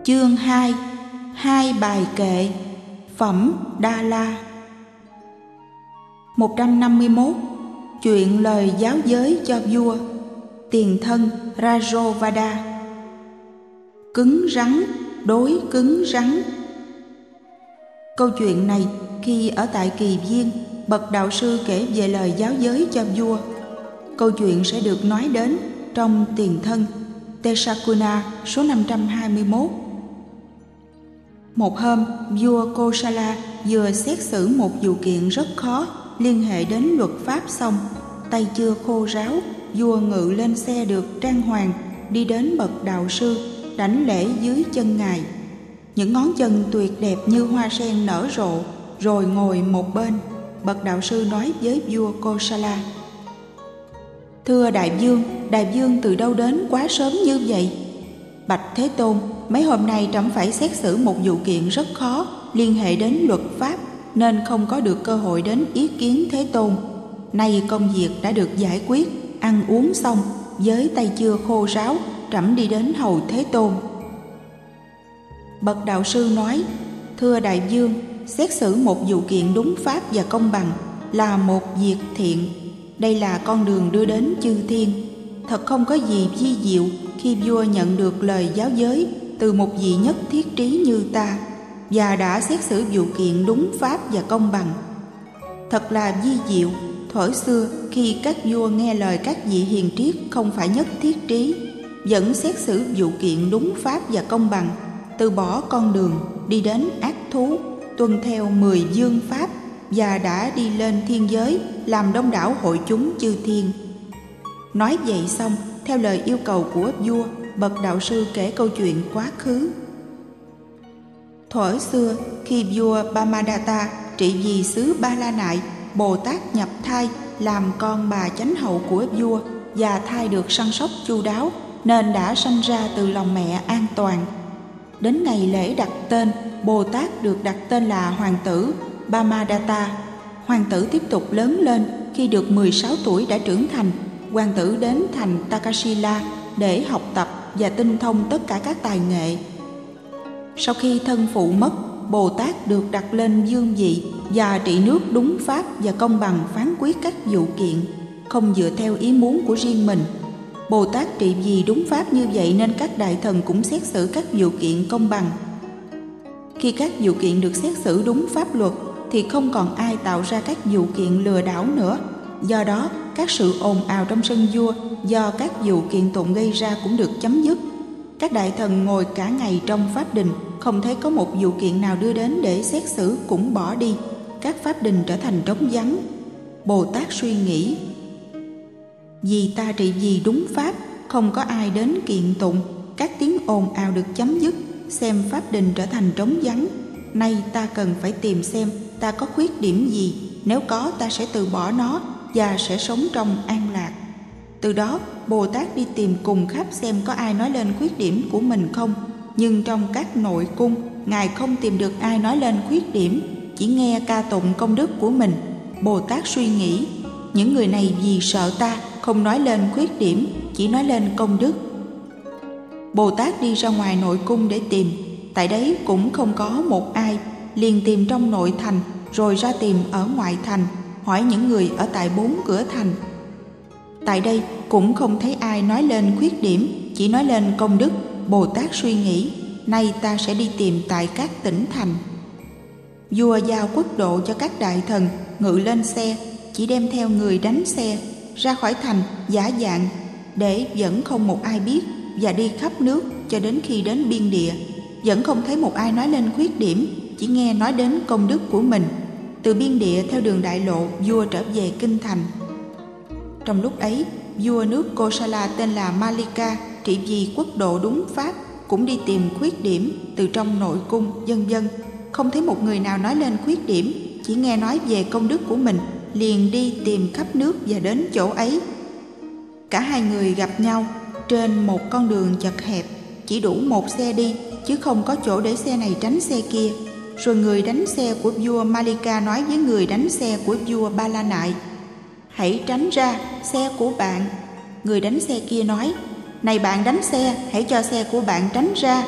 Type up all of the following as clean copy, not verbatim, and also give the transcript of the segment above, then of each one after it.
Chương 2. Hai bài kệ. Phẩm Đa La. 151. Chuyện lời giáo giới cho vua. Tiền thân Rajovada. Cứng rắn đối cứng rắn. Câu chuyện này khi ở tại Kỳ Viên, bậc đạo sư kể về lời giáo giới cho vua. Câu chuyện sẽ được nói đến trong Tiền thân Teshakuna số 521. Một hôm, vua Kosala vừa xét xử một vụ kiện rất khó liên hệ đến luật pháp xong, tay chưa khô ráo, vua ngự lên xe được trang hoàng, đi đến bậc đạo sư, đảnh lễ dưới chân ngài. Những ngón chân tuyệt đẹp như hoa sen nở rộ, rồi ngồi một bên. Bậc đạo sư nói với vua Kosala: "Thưa đại vương từ đâu đến quá sớm như vậy?" "Bạch Thế Tôn, mấy hôm nay trẫm phải xét xử một vụ kiện rất khó liên hệ đến luật pháp, nên không có được cơ hội đến ý kiến Thế Tôn. Nay công việc đã được giải quyết, ăn uống xong, với tay chưa khô ráo, trẫm đi đến hầu Thế Tôn." Bậc đạo sư nói: "Thưa đại vương, xét xử một vụ kiện đúng pháp và công bằng là một việc thiện. Đây là con đường đưa đến chư thiên. Thật không có gì vi diệu khi vua nhận được lời giáo giới từ một vị nhất thiết trí như ta, và đã xét xử vụ kiện đúng pháp và công bằng. Thật là vi diệu, thuở xưa khi các vua nghe lời các vị hiền triết không phải nhất thiết trí, vẫn xét xử vụ kiện đúng pháp và công bằng, từ bỏ con đường đi đến ác thú, tuân theo 10 vương pháp, và đã đi lên thiên giới làm đông đảo hội chúng chư thiên." Nói vậy xong, theo lời yêu cầu của vua, bậc đạo sư kể câu chuyện quá khứ. Thuở xưa, khi vua Bamadatta trị vì xứ Ba La Nại, Bồ Tát nhập thai làm con bà chánh hậu của vua, và thai được săn sóc chu đáo, nên đã sanh ra từ lòng mẹ an toàn. Đến ngày lễ đặt tên, Bồ Tát được đặt tên là hoàng tử Bamadatta. Hoàng tử tiếp tục lớn lên, khi được 16 tuổi đã trưởng thành. Hoàng tử đến thành Takasila để học tập và tinh thông tất cả các tài nghệ. Sau khi thân phụ mất, Bồ Tát được đặt lên vương vị và trị nước đúng pháp và công bằng, phán quyết các vụ kiện, không dựa theo ý muốn của riêng mình. Bồ Tát trị vì đúng pháp như vậy nên các đại thần cũng xét xử các vụ kiện công bằng. Khi các vụ kiện được xét xử đúng pháp luật thì không còn ai tạo ra các vụ kiện lừa đảo nữa. Do đó, các sự ồn ào trong sân vua do các vụ kiện tụng gây ra cũng được chấm dứt. Các đại thần ngồi cả ngày trong pháp đình, không thấy có một vụ kiện nào đưa đến để xét xử cũng bỏ đi. Các pháp đình trở thành trống vắng. Bồ Tát suy nghĩ: vì ta trị vì đúng pháp, không có ai đến kiện tụng, các tiếng ồn ào được chấm dứt, xem pháp đình trở thành trống vắng. Nay ta cần phải tìm xem ta có khuyết điểm gì, nếu có ta sẽ từ bỏ nó và sẽ sống trong an lạc. Từ đó, Bồ Tát đi tìm cùng khắp xem có ai nói lên khuyết điểm của mình không. Nhưng trong các nội cung, Ngài không tìm được ai nói lên khuyết điểm, chỉ nghe ca tụng công đức của mình. Bồ Tát suy nghĩ: những người này vì sợ ta, không nói lên khuyết điểm, chỉ nói lên công đức. Bồ Tát đi ra ngoài nội cung để tìm. Tại đấy cũng không có một ai, liền tìm trong nội thành, rồi ra tìm ở ngoại thành, hỏi những người ở tại 4 cửa thành. Tại đây cũng không thấy ai nói lên khuyết điểm, chỉ nói lên công đức. Bồ Tát suy nghĩ: nay ta sẽ đi tìm tại các tỉnh thành. Vua giao quốc độ cho các đại thần ngự lên xe, chỉ đem theo người đánh xe ra khỏi thành giả dạng, để vẫn không một ai biết, và đi khắp nước cho đến khi đến biên địa. Vẫn không thấy một ai nói lên khuyết điểm, chỉ nghe nói đến công đức của mình. Từ biên địa theo đường đại lộ, vua trở về kinh thành. Trong lúc ấy, vua nước Kosala tên là Malika trị vì quốc độ đúng pháp, cũng đi tìm khuyết điểm từ trong nội cung, vân vân. Không thấy một người nào nói lên khuyết điểm, chỉ nghe nói về công đức của mình, liền đi tìm khắp nước và đến chỗ ấy. Cả hai người gặp nhau trên một con đường chật hẹp, chỉ đủ một xe đi, chứ không có chỗ để xe này tránh xe kia. Rồi người đánh xe của vua Malika nói với người đánh xe của vua Ba La Nại: "Hãy tránh ra, xe của bạn." Người đánh xe kia nói: "Này bạn đánh xe, hãy cho xe của bạn tránh ra."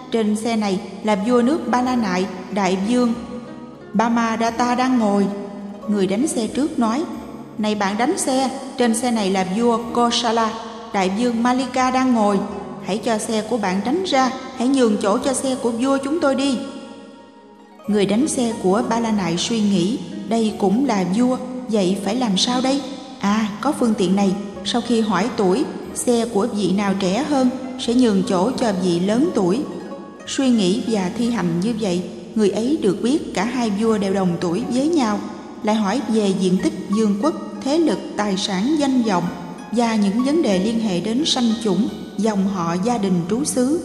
trên xe này là vua nước Ba La Nại, đại vương Brahmadatta đang ngồi. Người đánh xe trước nói: Này bạn đánh xe, trên xe này là vua Kosala, đại vương Malika đang ngồi. Hãy cho xe của bạn tránh ra, hãy nhường chỗ cho xe của vua chúng tôi đi. Người đánh xe của Ba La Nại suy nghĩ: đây cũng là vua, vậy phải làm sao đây? Có phương tiện này. Sau khi hỏi tuổi, xe của vị nào trẻ hơn sẽ nhường chỗ cho vị lớn tuổi. Suy nghĩ và thi hành như vậy, người ấy được biết cả hai vua đều đồng tuổi với nhau, lại hỏi về diện tích vương quốc, thế lực, tài sản, danh vọng và những vấn đề liên hệ đến sanh chủng, dòng họ, gia đình, trú xứ.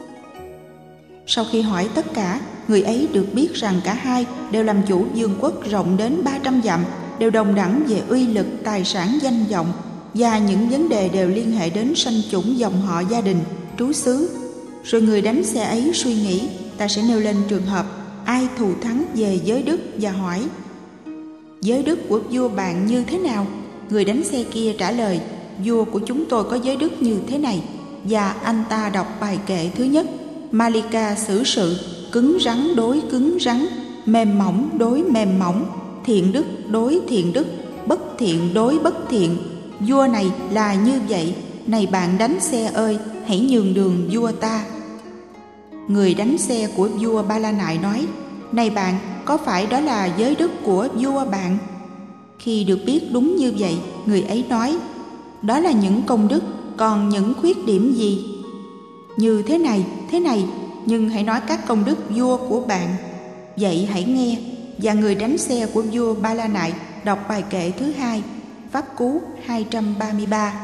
Sau khi hỏi tất cả, người ấy được biết rằng cả hai đều làm chủ vương quốc rộng đến 300 dặm, đều đồng đẳng về uy lực, tài sản, danh vọng và những vấn đề đều liên hệ đến sanh chủng, dòng họ, gia đình, trú xứ. Rồi người đánh xe ấy suy nghĩ: ta sẽ nêu lên trường hợp ai thù thắng về giới đức và hỏi: giới đức của vua bạn như thế nào? Người đánh xe kia trả lời: vua của chúng tôi có giới đức như thế này. Và anh ta đọc bài kệ thứ nhất: Malika xử sự, cứng rắn đối cứng rắn, mềm mỏng đối mềm mỏng, thiện đức đối thiện đức, bất thiện đối bất thiện. Vua này là như vậy, này bạn đánh xe ơi, hãy nhường đường vua ta. Người đánh xe của vua Ba La Nại nói: này bạn, có phải đó là giới đức của vua bạn? Khi được biết đúng như vậy, người ấy nói: đó là những công đức, còn những khuyết điểm gì? Như thế này, nhưng hãy nói các công đức vua của bạn. Vậy hãy nghe. Và người đánh xe của vua Ba La Nại đọc bài kệ thứ hai, Pháp Cú 233.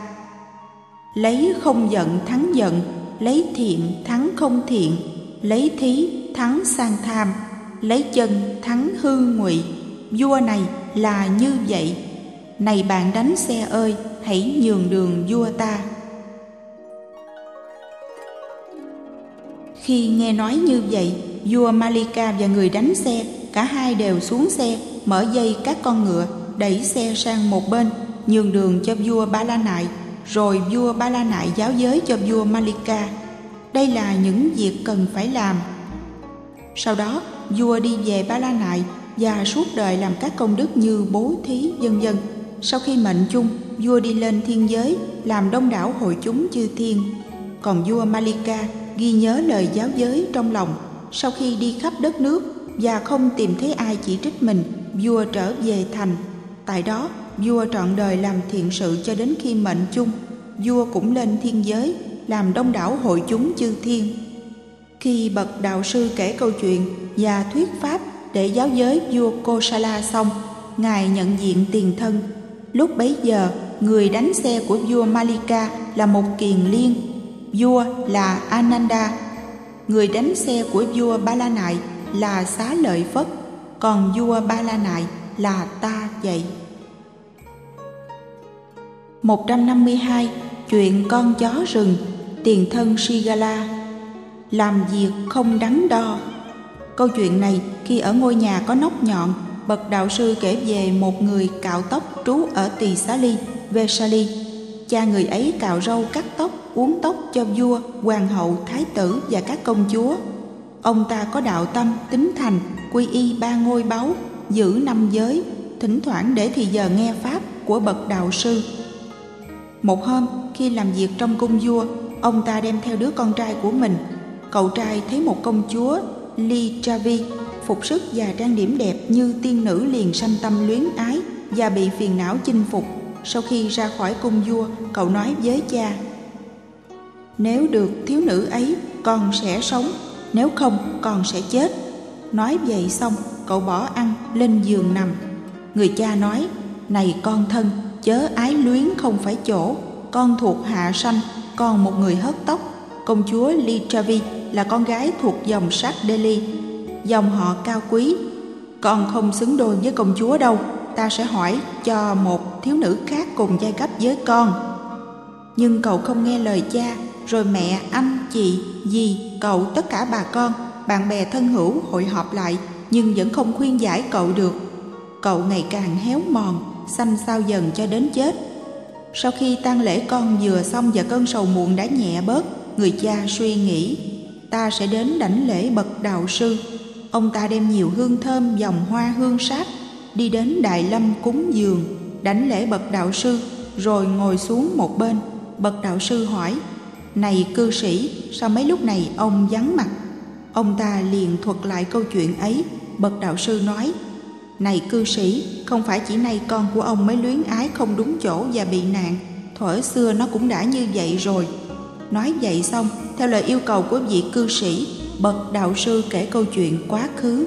Lấy không giận thắng giận, lấy thiện thắng không thiện, lấy thí thắng sang tham, lấy chân thắng hư ngụy. Vua này là như vậy, này bạn đánh xe ơi, hãy nhường đường vua ta. Khi nghe nói như vậy, vua Malika và người đánh xe, cả hai đều xuống xe, mở dây các con ngựa, đẩy xe sang một bên, nhường đường cho vua Ba La Nại. Rồi vua Ba La Nại giáo giới cho vua Malika: đây là những việc cần phải làm. Sau đó vua đi về Ba La Nại và suốt đời làm các công đức như bố thí vân vân. Sau khi mệnh chung, vua đi lên thiên giới làm đông đảo hội chúng chư thiên. Còn vua Malika ghi nhớ lời giáo giới trong lòng. Sau khi đi khắp đất nước và không tìm thấy ai chỉ trích mình, vua trở về thành. Tại đó vua trọn đời làm thiện sự cho đến khi mệnh chung. Vua cũng lên thiên giới làm đông đảo hội chúng chư thiên. Khi bậc đạo sư kể câu chuyện và thuyết pháp để giáo giới vua Kosala xong, ngài nhận diện tiền thân. Lúc bấy giờ, người đánh xe của vua Malika là một kiền liên, vua là Ananda. Người đánh xe của vua Ba La Nại là Xá Lợi Phất, còn vua Ba La Nại là ta vậy. 152. Chuyện con chó rừng, tiền thân Sigala, làm việc không đắn đo. Câu chuyện này khi ở ngôi nhà có nóc nhọn, bậc đạo sư kể về một người cạo tóc trú ở Tỳ Xá Ly, Vesali. Cha người ấy cạo râu, cắt tóc, uốn tóc cho vua, hoàng hậu, thái tử và các công chúa. Ông ta có đạo tâm, tín thành, quy y 3 ngôi báu, giữ 5 giới, thỉnh thoảng để thì giờ nghe pháp của bậc đạo sư. Một hôm, khi làm việc trong cung vua, ông ta đem theo đứa con trai của mình. Cậu trai thấy một công chúa Lichavi phục sức và trang điểm đẹp như tiên nữ, liền sanh tâm luyến ái và bị phiền não chinh phục. Sau khi ra khỏi cung vua, cậu nói với cha: nếu được thiếu nữ ấy, con sẽ sống, nếu không, con sẽ chết. Nói vậy xong, cậu bỏ ăn, lên giường nằm. Người cha nói: này con thân, chớ ái luyến không phải chỗ, con thuộc hạ sanh, con một người hớt tóc. Công chúa Lichavi là con gái thuộc dòng Sát Delhi, dòng họ cao quý. Con không xứng đôi với công chúa đâu, ta sẽ hỏi cho một thiếu nữ khác cùng giai cấp với con. Nhưng cậu không nghe lời cha, rồi mẹ, anh, chị, dì, cậu, tất cả bà con, bạn bè thân hữu hội họp lại, nhưng vẫn không khuyên giải cậu được. Cậu ngày càng héo mòn, xanh xao dần cho đến chết. Sau khi tang lễ con vừa xong và cơn sầu muộn đã nhẹ bớt, người cha suy nghĩ: ta sẽ đến đảnh lễ bậc đạo sư. Ông ta đem nhiều hương thơm, vòng hoa hương sáp, đi đến Đại Lâm cúng dường, đảnh lễ bậc đạo sư, rồi ngồi xuống một bên. Bậc đạo sư hỏi: này cư sĩ, sao mấy lúc này ông vắng mặt? Ông ta liền thuật lại câu chuyện ấy. Bậc đạo sư nói: này cư sĩ, không phải chỉ nay con của ông mới luyến ái không đúng chỗ và bị nạn, thuở xưa nó cũng đã như vậy rồi. Nói vậy xong, theo lời yêu cầu của vị cư sĩ, bậc đạo sư kể câu chuyện quá khứ.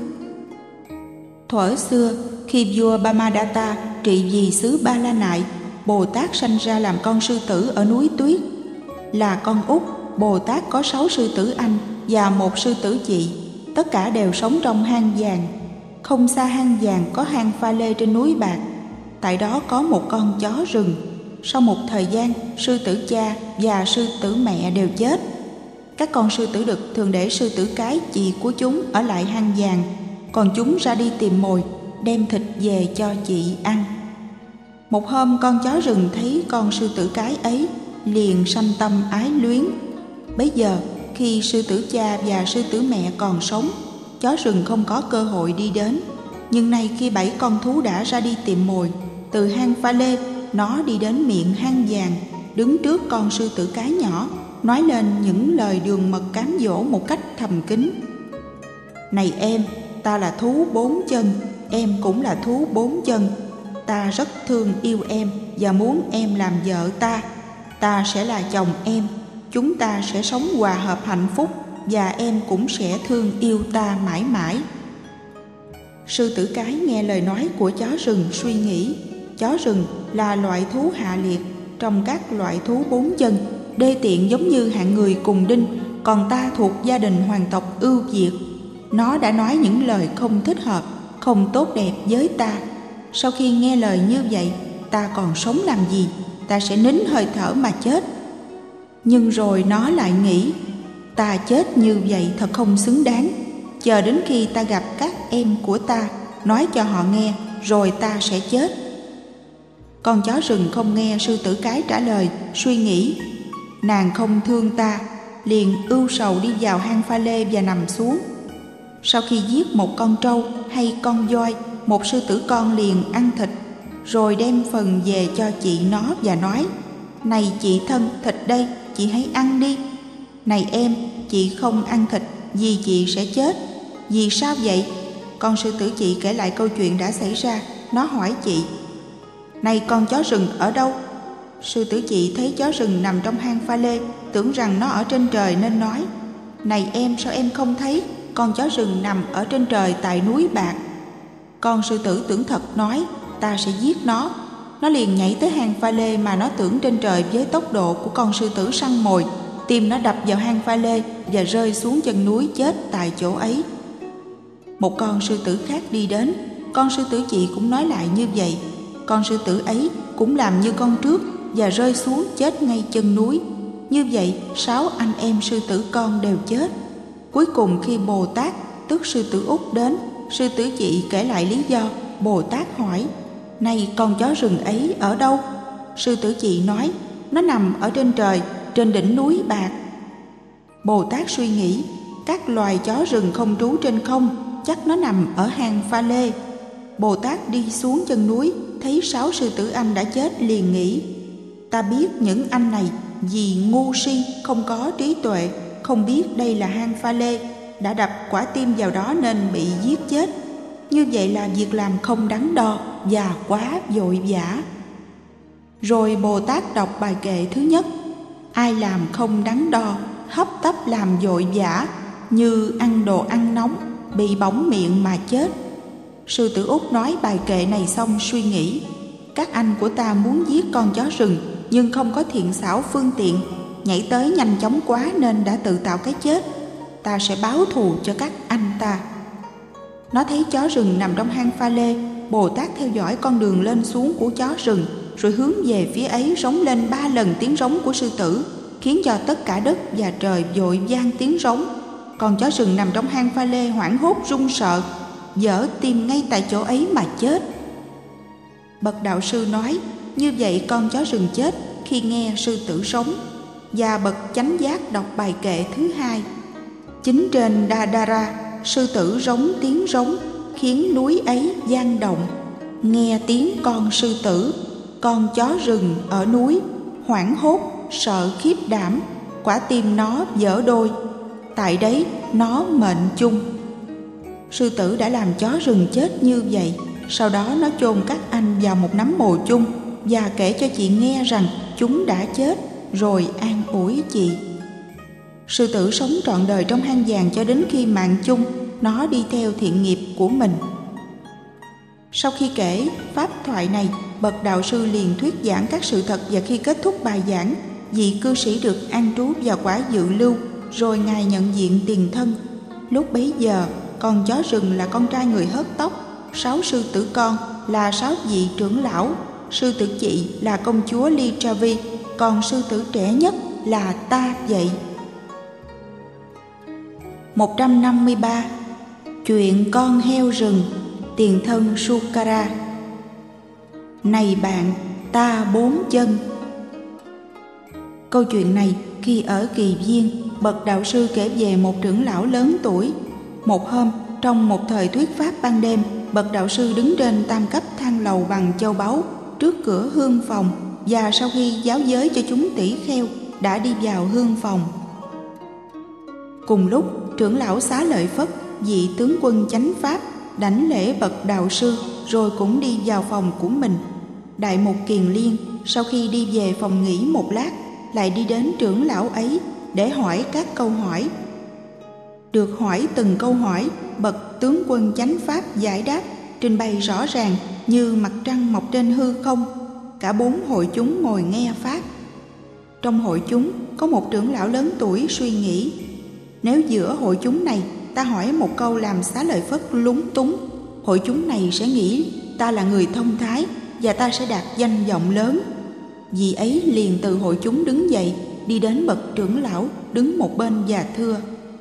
Thuở xưa, khi vua Brahmadatta trị vì xứ Ba La Nại, Bồ Tát sanh ra làm con sư tử ở núi Tuyết. Là con út, Bồ Tát có 6 sư tử anh và 1 sư tử chị, tất cả đều sống trong hang vàng. Không xa hang vàng có hang pha lê trên núi Bạc. Tại đó có một con chó rừng. Sau một thời gian, sư tử cha và sư tử mẹ đều chết. Các con sư tử đực thường để sư tử cái chị của chúng ở lại hang vàng, còn chúng ra đi tìm mồi, đem thịt về cho chị ăn. Một hôm, con chó rừng thấy con sư tử cái ấy, liền sanh tâm ái luyến. Bấy giờ, khi sư tử cha và sư tử mẹ còn sống, chó rừng không có cơ hội đi đến. Nhưng nay khi 7 con thú đã ra đi tìm mồi, từ hang pha lê, nó đi đến miệng hang vàng, đứng trước con sư tử cái nhỏ, nói lên những lời đường mật cám dỗ một cách thầm kín. Này em, ta là thú 4 chân, em cũng là thú 4 chân. Ta rất thương yêu em và muốn em làm vợ ta. Ta sẽ là chồng em, chúng ta sẽ sống hòa hợp hạnh phúc và em cũng sẽ thương yêu ta mãi mãi. Sư tử cái nghe lời nói của chó rừng suy nghĩ. Chó rừng là loại thú hạ liệt trong các loại thú 4 chân, đê tiện giống như hạng người cùng đinh, còn ta thuộc gia đình hoàng tộc ưu việt. Nó đã nói những lời không thích hợp, không tốt đẹp với ta. Sau khi nghe lời như vậy, ta còn sống làm gì? Ta sẽ nín hơi thở mà chết. Nhưng rồi nó lại nghĩ, ta chết như vậy thật không xứng đáng. Chờ đến khi ta gặp các em của ta, nói cho họ nghe, rồi ta sẽ chết. Con chó rừng không nghe sư tử cái trả lời, suy nghĩ, nàng không thương ta, liền ưu sầu đi vào hang pha lê và nằm xuống. Sau khi giết một con trâu hay con voi, một sư tử con liền ăn thịt, rồi đem phần về cho chị nó và nói: này chị thân, thịt đây, chị hãy ăn đi. Này em, chị không ăn thịt vì chị sẽ chết. Vì sao vậy? Con sư tử chị kể lại câu chuyện đã xảy ra. Nó hỏi chị: này con chó rừng ở đâu? Sư tử chị thấy chó rừng nằm trong hang pha lê, tưởng rằng nó ở trên trời nên nói: này em, sao em không thấy? Con chó rừng nằm ở trên trời tại núi Bạc. Con sư tử tưởng thật nói: ta sẽ giết nó. Nó liền nhảy tới hang pha lê mà nó tưởng trên trời với tốc độ của con sư tử săn mồi. Tim nó đập vào hang pha lê và rơi xuống chân núi chết tại chỗ ấy. Một con sư tử khác đi đến, con sư tử chị cũng nói lại như vậy. Con sư tử ấy cũng làm như con trước và rơi xuống chết ngay chân núi. Như vậy 6 anh em sư tử con đều chết. Cuối cùng khi Bồ Tát, tức sư tử út đến, sư tử chị kể lại lý do. Bồ Tát hỏi: này con chó rừng ấy ở đâu? Sư tử chị nói: nó nằm ở trên trời, trên đỉnh núi Bạc. Bồ Tát suy nghĩ, các loài chó rừng không trú trên không, chắc nó nằm ở hang pha lê. Bồ Tát đi xuống chân núi, thấy 6 sư tử anh đã chết, liền nghĩ: ta biết những anh này vì ngu si, không có trí tuệ, không biết đây là hang pha lê, đã đập quả tim vào đó nên bị giết chết. Như vậy là việc làm không đắn đo và quá vội vã. Rồi Bồ Tát đọc bài kệ thứ nhất: ai làm không đắn đo, hấp tấp làm vội vã, như ăn đồ ăn nóng, bị bỏng miệng mà chết. Sư tử út nói bài kệ này xong suy nghĩ: các anh của ta muốn giết con chó rừng nhưng không có thiện xảo phương tiện, nhảy tới nhanh chóng quá nên đã tự tạo cái chết. Ta sẽ báo thù cho các anh ta. Nó thấy chó rừng nằm trong hang pha lê. Bồ Tát theo dõi con đường lên xuống của chó rừng, rồi hướng về phía ấy rống lên 3 lần tiếng rống của sư tử, khiến cho tất cả đất và trời vội vang tiếng rống. Con chó rừng nằm trong hang pha lê hoảng hốt run sợ, dở tim ngay tại chỗ ấy mà chết. Bậc đạo sư nói: như vậy con chó rừng chết khi nghe sư tử rống. Và bậc chánh giác đọc bài kệ thứ hai: Chính trên Dadara, sư tử rống tiếng rống, khiến núi ấy vang động. Nghe tiếng con sư tử, con chó rừng ở núi, hoảng hốt, sợ khiếp đảm, quả tim nó vỡ đôi. Tại đấy nó mệnh chung. Sư tử đã làm chó rừng chết như vậy. Sau đó nó chôn các anh vào một nắm mồ chung và kể cho chị nghe rằng chúng đã chết, rồi an ủi chị. Sư tử sống trọn đời trong hang vàng cho đến khi mạng chung nó đi theo thiện nghiệp của mình. Sau khi kể pháp thoại này, bậc đạo sư liền thuyết giảng các sự thật, và khi kết thúc bài giảng, vị cư sĩ được an trú vào quả dự lưu, rồi ngài nhận diện tiền thân. Lúc bấy giờ, con chó rừng là con trai người hớt tóc, 6 sư tử con là 6 vị trưởng lão, sư tử chị là công chúa Lichavi, còn sư tử trẻ nhất là ta vậy. 153. Chuyện con heo rừng, tiền thân Sukara. Này bạn, ta 4 chân. Câu chuyện này khi ở Kỳ Viên, bậc đạo sư kể về một trưởng lão lớn tuổi. Một hôm, trong một thời thuyết pháp ban đêm, bậc đạo sư đứng trên tam cấp thang lầu bằng châu báu trước cửa hương phòng, và sau khi giáo giới cho chúng tỷ kheo đã đi vào hương phòng. Cùng lúc, trưởng lão Xá Lợi Phất, vị tướng quân chánh pháp, đảnh lễ bậc đạo sư rồi cũng đi vào phòng của mình. Đại mục Kiền Liên sau khi đi về phòng nghỉ một lát, lại đi đến trưởng lão ấy để hỏi các câu hỏi. Được hỏi từng câu hỏi, bậc tướng quân chánh pháp giải đáp, trình bày rõ ràng như mặt trăng mọc trên hư không. Cả 4 hội chúng ngồi nghe pháp. Trong hội chúng có một trưởng lão lớn tuổi suy nghĩ: nếu giữa hội chúng này ta hỏi một câu làm Xá Lợi Phất lúng túng, hội chúng này sẽ nghĩ ta là người thông thái và ta sẽ đạt danh vọng lớn. Vì ấy liền từ hội chúng đứng dậy, đi đến bậc trưởng lão đứng một bên và thưa: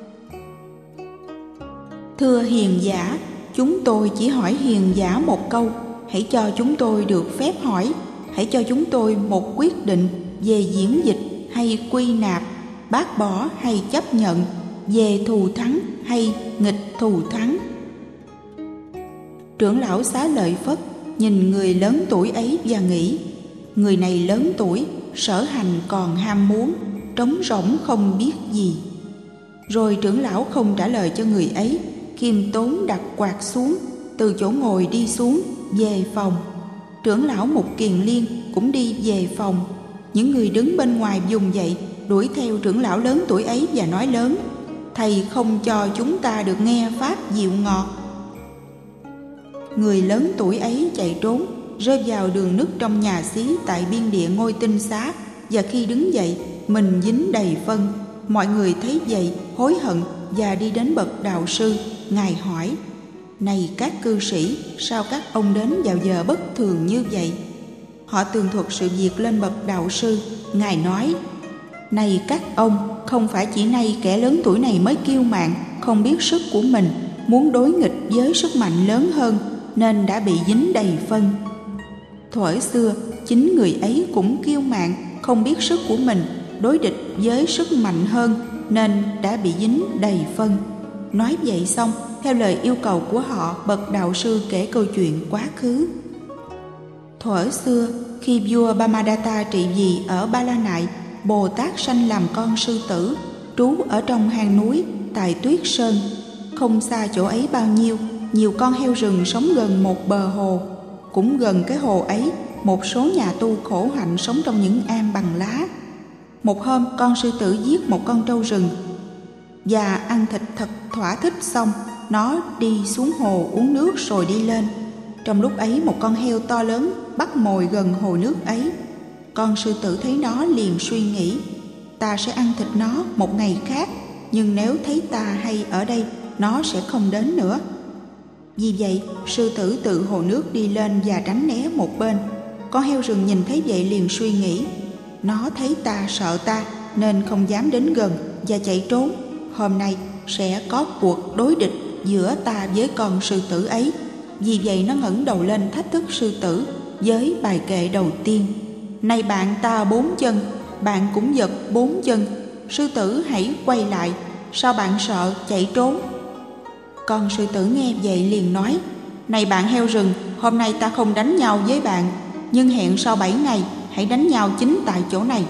thưa hiền giả, chúng tôi chỉ hỏi hiền giả một câu, hãy cho chúng tôi được phép hỏi, hãy cho chúng tôi một quyết định về diễn dịch hay quy nạp, bác bỏ hay chấp nhận, về thù thắng hay nghịch thù thắng. Trưởng lão Xá Lợi Phất nhìn người lớn tuổi ấy và nghĩ: người này lớn tuổi, sở hành còn ham muốn, trống rỗng không biết gì. Rồi trưởng lão không trả lời cho người ấy, khiêm tốn đặt quạt xuống, từ chỗ ngồi đi xuống về phòng. Trưởng lão Mục Kiền Liên cũng đi về phòng. Những người đứng bên ngoài vùng dậy đuổi theo trưởng lão lớn tuổi ấy và nói lớn: thầy không cho chúng ta được nghe pháp dịu ngọt. Người lớn tuổi ấy chạy trốn, rơi vào đường nứt trong nhà xí tại biên địa Ngôi Tinh Xá, và khi đứng dậy mình dính đầy phân. Mọi người thấy vậy hối hận và đi đến bậc đạo sư. Ngài hỏi: này các cư sĩ, sao các ông đến vào giờ bất thường như vậy? Họ tường thuật sự việc lên bậc đạo sư. Ngài nói: này các ông, không phải chỉ nay kẻ lớn tuổi này mới kiêu mạn, không biết sức của mình, muốn đối nghịch với sức mạnh lớn hơn, nên đã bị dính đầy phân. Thuở xưa, chính người ấy cũng kiêu mạn, không biết sức của mình, đối địch với sức mạnh hơn, nên đã bị dính đầy phân. Nói vậy xong, theo lời yêu cầu của họ, bậc đạo sư kể câu chuyện quá khứ. Thuở xưa, khi vua Brahmadatta trị vì ở Ba La Nại, Bồ Tát sanh làm con sư tử, trú ở trong hang núi tại Tuyết Sơn. Không xa chỗ ấy bao nhiêu, nhiều con heo rừng sống gần một bờ hồ. Cũng gần cái hồ ấy, một số nhà tu khổ hạnh sống trong những am bằng lá. Một hôm, con sư tử giết một con trâu rừng và ăn thịt thật thỏa thích xong, nó đi xuống hồ uống nước rồi đi lên. Trong lúc ấy, một con heo to lớn bắt mồi gần hồ nước ấy. Con sư tử thấy nó liền suy nghĩ: ta sẽ ăn thịt nó một ngày khác, nhưng nếu thấy ta hay ở đây, nó sẽ không đến nữa. Vì vậy, sư tử từ hồ nước đi lên và tránh né một bên. Con heo rừng nhìn thấy vậy liền suy nghĩ: nó thấy ta sợ ta nên không dám đến gần và chạy trốn. Hôm nay sẽ có cuộc đối địch giữa ta với con sư tử ấy. Vì vậy nó ngẩng đầu lên thách thức sư tử với bài kệ đầu tiên: này bạn, ta 4 chân, bạn cũng giật 4 chân. Sư tử hãy quay lại, sao bạn sợ chạy trốn? Con sư tử nghe vậy liền nói: Này bạn heo rừng, hôm nay ta không đánh nhau với bạn, nhưng hẹn sau 7 ngày hãy đánh nhau chính tại chỗ này.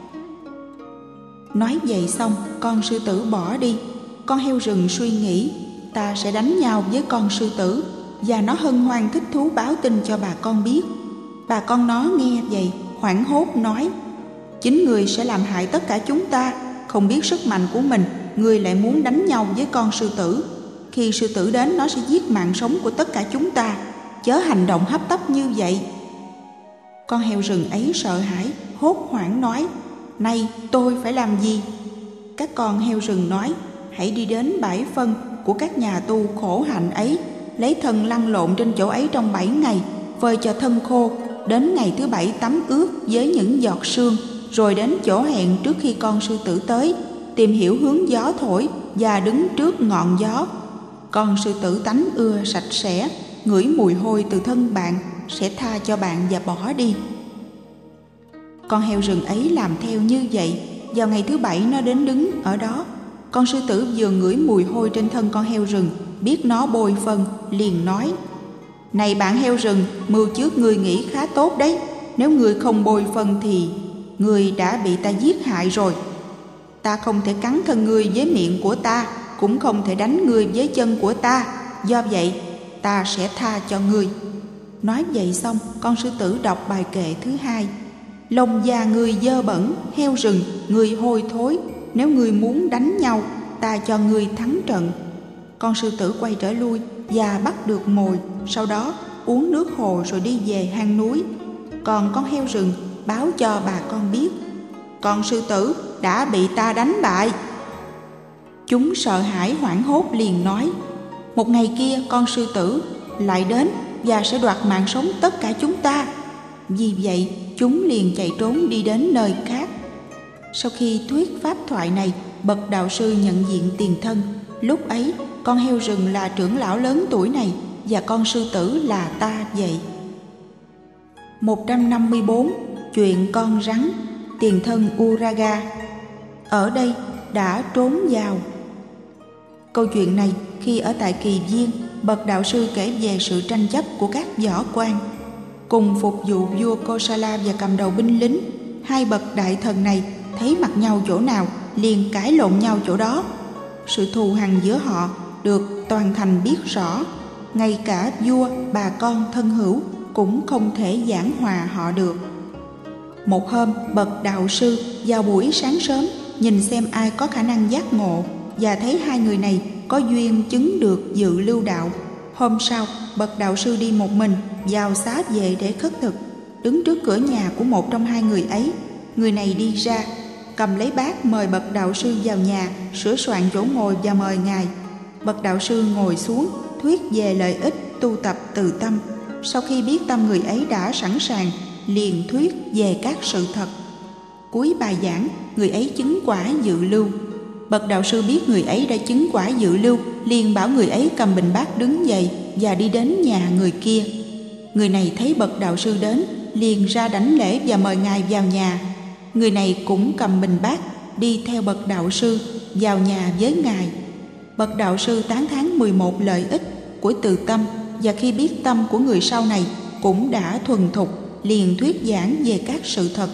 Nói vậy xong, con sư tử bỏ đi. Con heo rừng suy nghĩ: ta sẽ đánh nhau với con sư tử, và nó hân hoan thích thú báo tin cho bà con biết. Bà con nó nghe vậy hoảng hốt nói: Chính người sẽ làm hại tất cả chúng ta, không biết sức mạnh của mình, người lại muốn đánh nhau với con sư tử. Khi sư tử đến, nó sẽ giết mạng sống của tất cả chúng ta, chớ hành động hấp tấp như vậy. Con heo rừng ấy sợ hãi, hốt hoảng nói: Này, tôi phải làm gì? Các con heo rừng nói: Hãy đi đến bãi phân của các nhà tu khổ hạnh ấy, lấy thân lăn lộn trên chỗ ấy trong 7 ngày, phơi cho thân khô, đến ngày thứ 7 tắm ướt với những giọt sương, rồi đến chỗ hẹn trước khi con sư tử tới, tìm hiểu hướng gió thổi và đứng trước ngọn gió. Con sư tử tánh ưa sạch sẽ, ngửi mùi hôi từ thân bạn, sẽ tha cho bạn và bỏ đi. Con heo rừng ấy làm theo như vậy. Vào ngày thứ 7 nó đến đứng ở đó. Con sư tử vừa ngửi mùi hôi trên thân con heo rừng, biết nó bôi phân, liền nói: Này bạn heo rừng, mưu trước ngươi nghĩ khá tốt đấy. Nếu ngươi không bôi phân thì ngươi đã bị ta giết hại rồi. Ta không thể cắn thân ngươi với miệng của ta, cũng không thể đánh ngươi với chân của ta. Do vậy, ta sẽ tha cho ngươi. Nói vậy xong, con sư tử đọc bài kệ thứ 2: Lông da ngươi dơ bẩn, heo rừng, ngươi hôi thối. Nếu ngươi muốn đánh nhau, ta cho ngươi thắng trận. Con sư tử quay trở lui và bắt được mồi, sau đó uống nước hồ rồi đi về hang núi. Còn con heo rừng báo cho bà con biết: Con sư tử đã bị ta đánh bại. Chúng sợ hãi hoảng hốt liền nói: Một ngày kia con sư tử lại đến và sẽ đoạt mạng sống tất cả chúng ta. Vì vậy chúng liền chạy trốn đi đến nơi khác. Sau khi thuyết pháp thoại này, bậc đạo sư nhận diện tiền thân. Lúc ấy con heo rừng là trưởng lão lớn tuổi này, và con sư tử là ta vậy. 154. Chuyện con rắn. Tiền thân Uraga ở đây đã trốn vào. Câu chuyện này khi ở tại Kỳ Viên, bậc đạo sư kể về sự tranh chấp của các võ quan cùng phục vụ vua Kosala và cầm đầu binh lính. Hai bậc đại thần này thấy mặt nhau chỗ nào liền cãi lộn nhau chỗ đó. Sự thù hằn giữa họ được toàn thành biết rõ. Ngay cả vua, bà con, thân hữu cũng không thể giảng hòa họ được. Một hôm, bậc đạo sư vào buổi sáng sớm nhìn xem ai có khả năng giác ngộ, và thấy hai người này có duyên chứng được dự lưu đạo. Hôm sau, bậc đạo sư đi một mình vào xá về để khất thực. Đứng trước cửa nhà của một trong hai người ấy, người này đi ra, cầm lấy bát mời bậc đạo sư vào nhà, sửa soạn chỗ ngồi và mời ngài. Bậc đạo sư ngồi xuống, thuyết về lợi ích tu tập từ tâm. Sau khi biết tâm người ấy đã sẵn sàng, liền thuyết về các sự thật. Cuối bài giảng, người ấy chứng quả dự lưu. Bậc đạo sư biết người ấy đã chứng quả dự lưu, liền bảo người ấy cầm bình bát đứng dậy và đi đến nhà người kia. Người này thấy bậc đạo sư đến, liền ra đảnh lễ và mời ngài vào nhà. Người này cũng cầm bình bát đi theo bậc đạo sư vào nhà với ngài. Bậc đạo sư tán thán 11 lợi ích của từ tâm, và khi biết tâm của người sau này cũng đã thuần thục, liền thuyết giảng về các sự thật.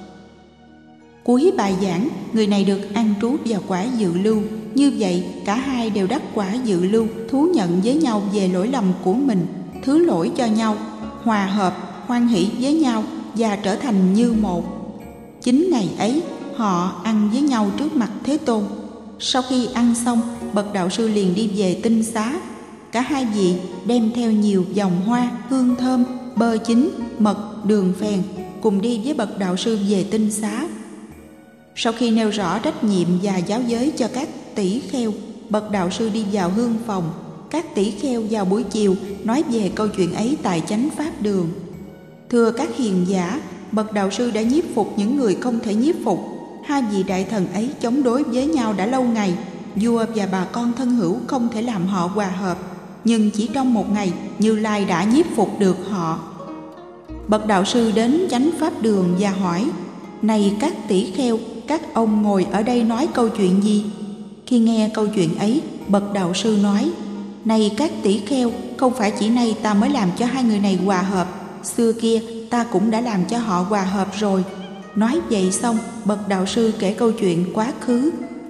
Cuối bài giảng, người này được an trú vào quả dự lưu. Như vậy, cả hai đều đắc quả dự lưu, thú nhận với nhau về lỗi lầm của mình, thứ lỗi cho nhau, hòa hợp, hoan hỷ với nhau và trở thành như một. Chính ngày ấy, họ ăn với nhau trước mặt Thế Tôn. Sau khi ăn xong, bậc đạo sư liền đi về tinh xá. Cả hai vị đem theo nhiều vòng hoa, hương thơm, bơ chín, mật, đường phèn, cùng đi với bậc đạo sư về tinh xá. Sau khi nêu rõ trách nhiệm và giáo giới cho các tỷ kheo, bậc đạo sư đi vào hương phòng. Các tỷ kheo vào buổi chiều nói về câu chuyện ấy tại chánh pháp đường. Thưa các hiền giả, bậc đạo sư đã nhiếp phục những người không thể nhiếp phục. Hai vị đại thần ấy chống đối với nhau đã lâu ngày. Vua và bà con thân hữu không thể làm họ hòa hợp, nhưng chỉ trong một ngày, Như Lai đã nhiếp phục được họ. Bậc đạo sư đến chánh pháp đường và hỏi: Này các tỷ kheo, các ông ngồi ở đây nói câu chuyện gì? Khi nghe câu chuyện ấy, bậc đạo sư nói: "Này các tỷ kheo, không phải chỉ nay ta mới làm cho hai người này hòa hợp, xưa kia ta cũng đã làm cho họ hòa hợp rồi." Nói vậy xong, bậc đạo sư kể câu chuyện quá khứ.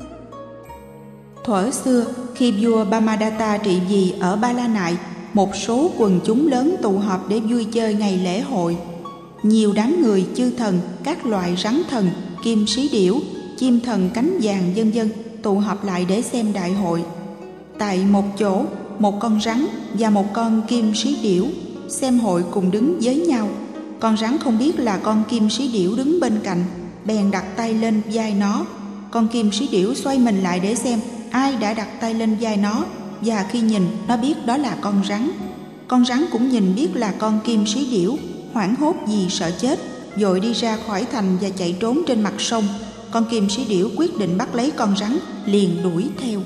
Thuở xưa, khi vua Brahmadatta trị vì ở Ba La Nại, một số quần chúng lớn tụ họp để vui chơi ngày lễ hội. Nhiều đám người chư thần, các loại rắn thần, kim sĩ điểu, chim thần cánh vàng vân vân tụ họp lại để xem đại hội. Tại một chỗ, một con rắn và một con kim sĩ điểu xem hội cùng đứng với nhau. Con rắn không biết là con kim sĩ điểu đứng bên cạnh, bèn đặt tay lên vai nó. Con kim sĩ điểu xoay mình lại để xem ai đã đặt tay lên vai nó, và khi nhìn nó biết đó là con rắn. Con rắn cũng nhìn biết là con kim sĩ điểu, hoảng hốt vì sợ chết, vội đi ra khỏi thành và chạy trốn trên mặt sông. Con kim sĩ điểu quyết định bắt lấy con rắn, liền đuổi theo.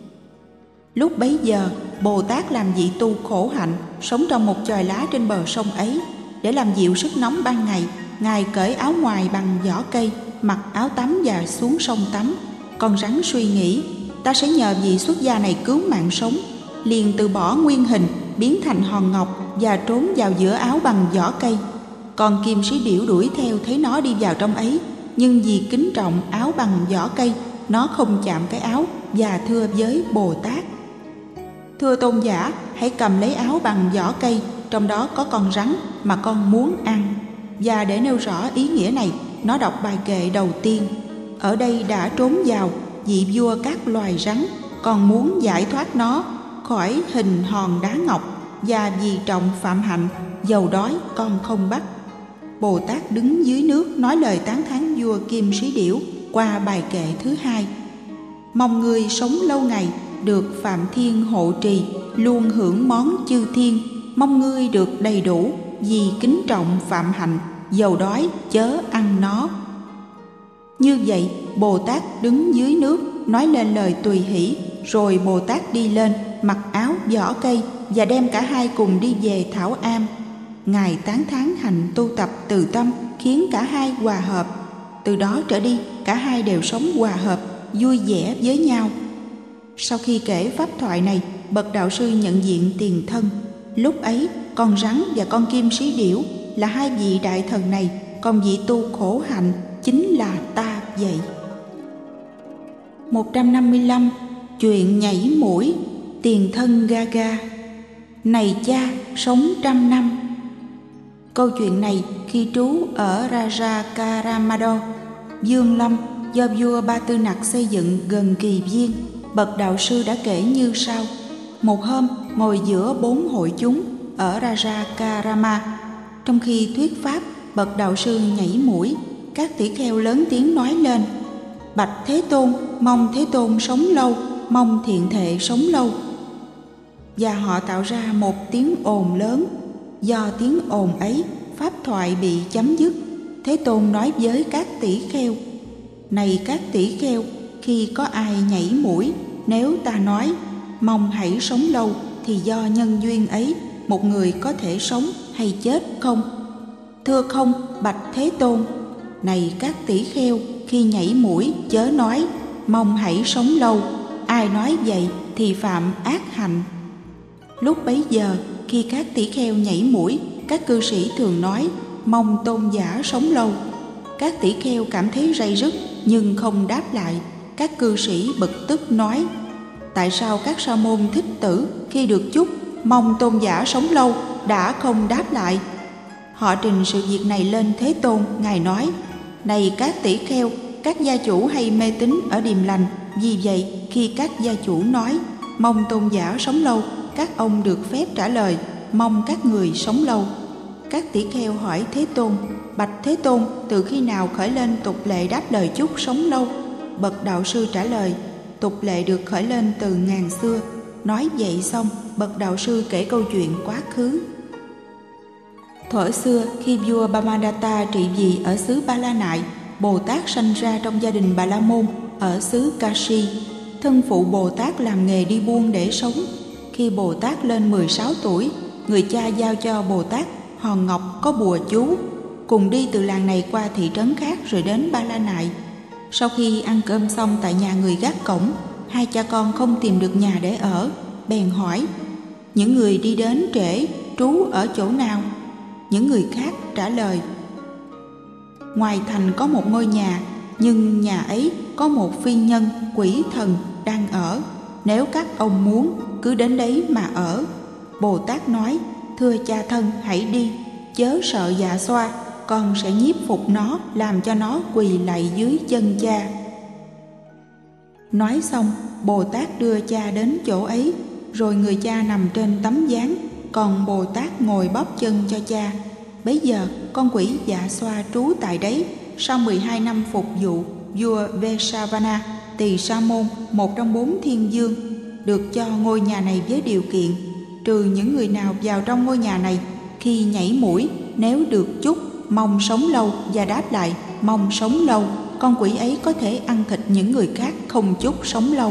Lúc bấy giờ, Bồ Tát làm vị tu khổ hạnh, sống trong một chòi lá trên bờ sông ấy. Để làm dịu sức nóng ban ngày, Ngài cởi áo ngoài bằng vỏ cây, mặc áo tắm và xuống sông tắm. Con rắn suy nghĩ: ta sẽ nhờ vị xuất gia này cứu mạng sống. Liền từ bỏ nguyên hình, biến thành hòn ngọc và trốn vào giữa áo bằng vỏ cây. Con kim sĩ điểu đuổi theo thấy nó đi vào trong ấy, nhưng vì kính trọng áo bằng vỏ cây, nó không chạm cái áo và thưa với Bồ Tát: "Thưa tôn giả, hãy cầm lấy áo bằng vỏ cây, trong đó có con rắn mà con muốn ăn." Và để nêu rõ ý nghĩa này, nó đọc bài kệ đầu tiên: "Ở đây đã trốn vào vị vua các loài rắn, con muốn giải thoát nó khỏi hình hòn đá ngọc, và vì trọng phạm hạnh, dầu đói con không bắt." Bồ Tát đứng dưới nước nói lời tán thán vua kim sĩ điểu qua bài kệ thứ hai: "Mong ngươi sống lâu ngày, được Phạm Thiên hộ trì, luôn hưởng món chư thiên. Mong ngươi được đầy đủ, vì kính trọng phạm hạnh, dầu đói chớ ăn nó." Như vậy, Bồ Tát đứng dưới nước nói lên lời tùy hỷ, rồi Bồ Tát đi lên, mặc áo vỏ cây và đem cả hai cùng đi về Thảo Am. Ngài tán thán hành tu tập từ tâm, khiến cả hai hòa hợp. Từ đó trở đi, cả hai đều sống hòa hợp, vui vẻ với nhau. Sau khi kể pháp thoại này, bậc đạo sư nhận diện tiền thân. Lúc ấy, con rắn và con kim sĩ điểu là hai vị đại thần này, còn vị tu khổ hạnh chính là ta vậy. 155. Chuyện nhảy mũi. Tiền thân Gaga. Này cha, sống 100 năm. Câu chuyện này khi trú ở Raja Karamado, Dương Lâm, do vua Ba Tư Nặc xây dựng gần Kỳ Viên, bậc đạo sư đã kể như sau. Một hôm, ngồi giữa 4 hội chúng ở Raja Karama. Trong khi thuyết pháp, bậc đạo sư nhảy mũi. Các tỷ kheo lớn tiếng nói lên: "Bạch Thế Tôn, mong Thế Tôn sống lâu, mong thiện thệ sống lâu." Và họ tạo ra một tiếng ồn lớn. Do tiếng ồn ấy, pháp thoại bị chấm dứt. Thế Tôn nói với các tỷ kheo: "Này các tỷ kheo, khi có ai nhảy mũi, nếu ta nói mong hãy sống lâu, thì do nhân duyên ấy, một người có thể sống hay chết không?" Thưa không, bạch Thế Tôn. Này các tỷ kheo, khi nhảy mũi chớ nói mong hãy sống lâu. Ai nói vậy thì phạm ác hạnh. Lúc bấy giờ, khi các tỷ kheo nhảy mũi, các cư sĩ thường nói mong tôn giả sống lâu. Các tỷ kheo cảm thấy ray rứt nhưng không đáp lại. Các cư sĩ bực tức nói: "Tại sao các sa môn Thích Tử khi được chúc mong tôn giả sống lâu đã không đáp lại?" Họ trình sự việc này lên Thế Tôn. Ngài nói: "Này các tỷ kheo, các gia chủ hay mê tín ở Điềm Lành. Vì vậy, khi các gia chủ nói mong tôn giả sống lâu, các ông được phép trả lời mong các người sống lâu." Các tỷ kheo hỏi Thế Tôn: "Bạch Thế Tôn, từ khi nào khởi lên tục lệ đáp lời chúc sống lâu?" Bậc đạo sư trả lời: "Tục lệ được khởi lên từ ngàn xưa." Nói vậy xong, bậc đạo sư kể câu chuyện quá khứ. Thuở xưa, khi vua Brahmadatta trị vì ở xứ Ba La Nại, Bồ Tát sanh ra trong gia đình Bà La Môn ở xứ Kashi. Thân phụ Bồ Tát làm nghề đi buôn để sống. Khi Bồ Tát lên 16 tuổi, người cha giao cho Bồ Tát hòn ngọc có bùa chú, cùng đi từ làng này qua thị trấn khác rồi đến Ba La Nại. Sau khi ăn cơm xong tại nhà người gác cổng, hai cha con không tìm được nhà để ở, bèn hỏi: những người đi đến trễ trú ở chỗ nào? Những người khác trả lời: ngoài thành có một ngôi nhà, nhưng nhà ấy có một phi nhân quỷ thần đang ở. Nếu các ông muốn, cứ đến đấy mà ở. Bồ Tát nói: thưa cha thân, hãy đi, chớ sợ dạ xoa, con sẽ nhiếp phục nó, làm cho nó quỳ lạy dưới chân cha. Nói xong, Bồ Tát đưa cha đến chỗ ấy, rồi người cha nằm trên tấm ván, còn Bồ Tát ngồi bóp chân cho cha. Bấy giờ con quỷ dạ xoa trú tại đấy. Sau 12 năm phục vụ vua Vesavana, Tỳ Sa Môn, một trong 4 thiên vương, được cho ngôi nhà này với điều kiện: trừ những người nào vào trong ngôi nhà này, khi nhảy mũi, nếu được chúc mong sống lâu và đáp lại mong sống lâu, con quỷ ấy có thể ăn thịt những người khác không chúc sống lâu.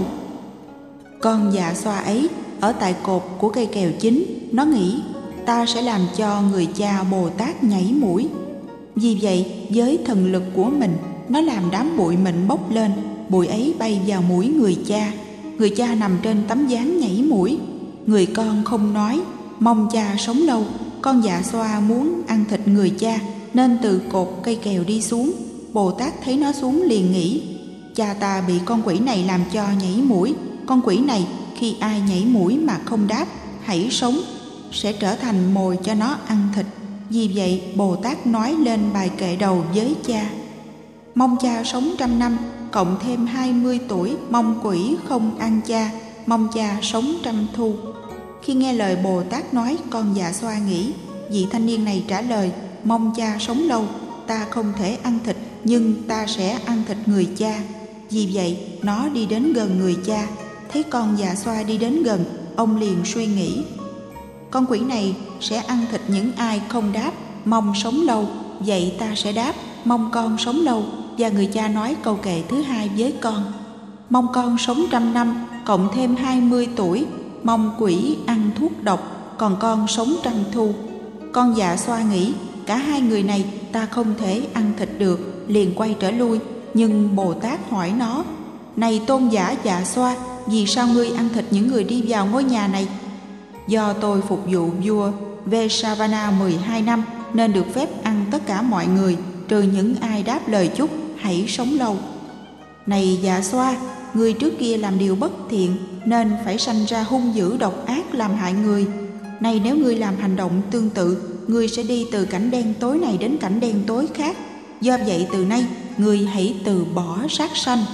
Con dạ xoa ấy ở tại cột của cây kèo chính. Nó nghĩ: ta sẽ làm cho người cha Bồ Tát nhảy mũi. Vì vậy, với thần lực của mình, nó làm đám bụi mịn bốc lên. Bụi ấy bay vào mũi người cha. Người cha nằm trên tấm ván nhảy mũi. Người con không nói mong cha sống lâu. Con dạ xoa muốn ăn thịt người cha, nên từ cột cây kèo đi xuống. Bồ Tát thấy nó xuống liền nghĩ: cha ta bị con quỷ này làm cho nhảy mũi. Con quỷ này khi ai nhảy mũi mà không đáp hãy sống, sẽ trở thành mồi cho nó ăn thịt. Vì vậy Bồ Tát nói lên bài kệ đầu với cha: mong cha sống 100 năm, cộng thêm 20 tuổi, mong quỷ không ăn cha, mong cha sống 100 thu. Khi nghe lời Bồ Tát nói, con dạ xoa nghĩ: vị thanh niên này trả lời: mong cha sống lâu, ta không thể ăn thịt, nhưng ta sẽ ăn thịt người cha. Vì vậy nó đi đến gần người cha. Thấy con dạ xoa đi đến gần, ông liền suy nghĩ: con quỷ này sẽ ăn thịt những ai không đáp mong sống lâu, vậy ta sẽ đáp mong con sống lâu. Và người cha nói câu kệ thứ hai với con: mong con sống 100 năm, cộng thêm 20 tuổi, mong quỷ ăn thuốc độc, còn con sống 100 thu. Con dạ xoa nghĩ: cả hai người này ta không thể ăn thịt được, liền quay trở lui. Nhưng Bồ Tát hỏi nó: này tôn giả dạ xoa, vì sao ngươi ăn thịt những người đi vào ngôi nhà này? Do tôi phục vụ vua Vesavana 12 năm, nên được phép ăn tất cả mọi người, trừ những ai đáp lời chúc hãy sống lâu. Này dạ xoa, ngươi trước kia làm điều bất thiện, nên phải sanh ra hung dữ độc ác làm hại người. Này nếu ngươi làm hành động tương tự, ngươi sẽ đi từ cảnh đen tối này đến cảnh đen tối khác. Do vậy từ nay, ngươi hãy từ bỏ sát sanh.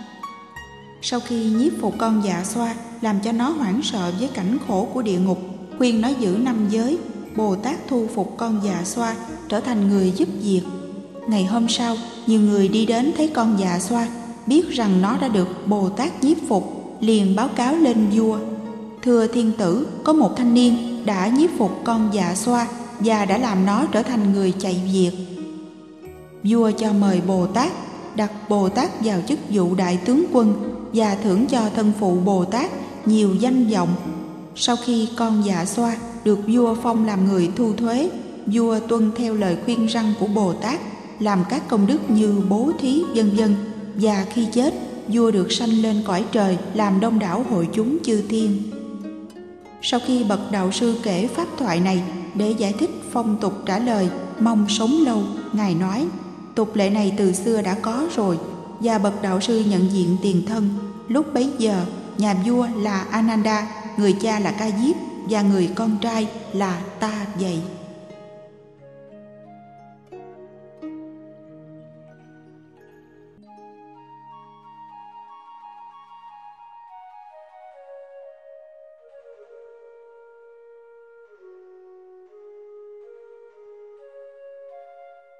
Sau khi nhiếp phục con dạ xoa, làm cho nó hoảng sợ với cảnh khổ của địa ngục, khuyên nó giữ 5 giới, Bồ Tát thu phục con dạ xoa, trở thành người giúp việc. Ngày hôm sau, nhiều người đi đến thấy con dạ xoa, biết rằng nó đã được Bồ Tát nhiếp phục, liền báo cáo lên vua: thưa thiên tử, có một thanh niên đã nhiếp phục con dạ xoa và đã làm nó trở thành người chạy việc. Vua cho mời Bồ Tát, đặt Bồ Tát vào chức vụ đại tướng quân và thưởng cho thân phụ Bồ Tát nhiều danh vọng. Sau khi con dạ xoa được vua phong làm người thu thuế, vua tuân theo lời khuyên răn của Bồ Tát, làm các công đức như bố thí vân vân. Và khi chết, vua được sanh lên cõi trời làm đông đảo hội chúng chư thiên. Sau khi bậc đạo sư kể pháp thoại này để giải thích phong tục trả lời mong sống lâu, ngài nói: tục lệ này từ xưa đã có rồi. Và bậc đạo sư nhận diện tiền thân. Lúc bấy giờ, nhà vua là Ananda, người cha là Ca Diếp và người con trai là Ta Vậy.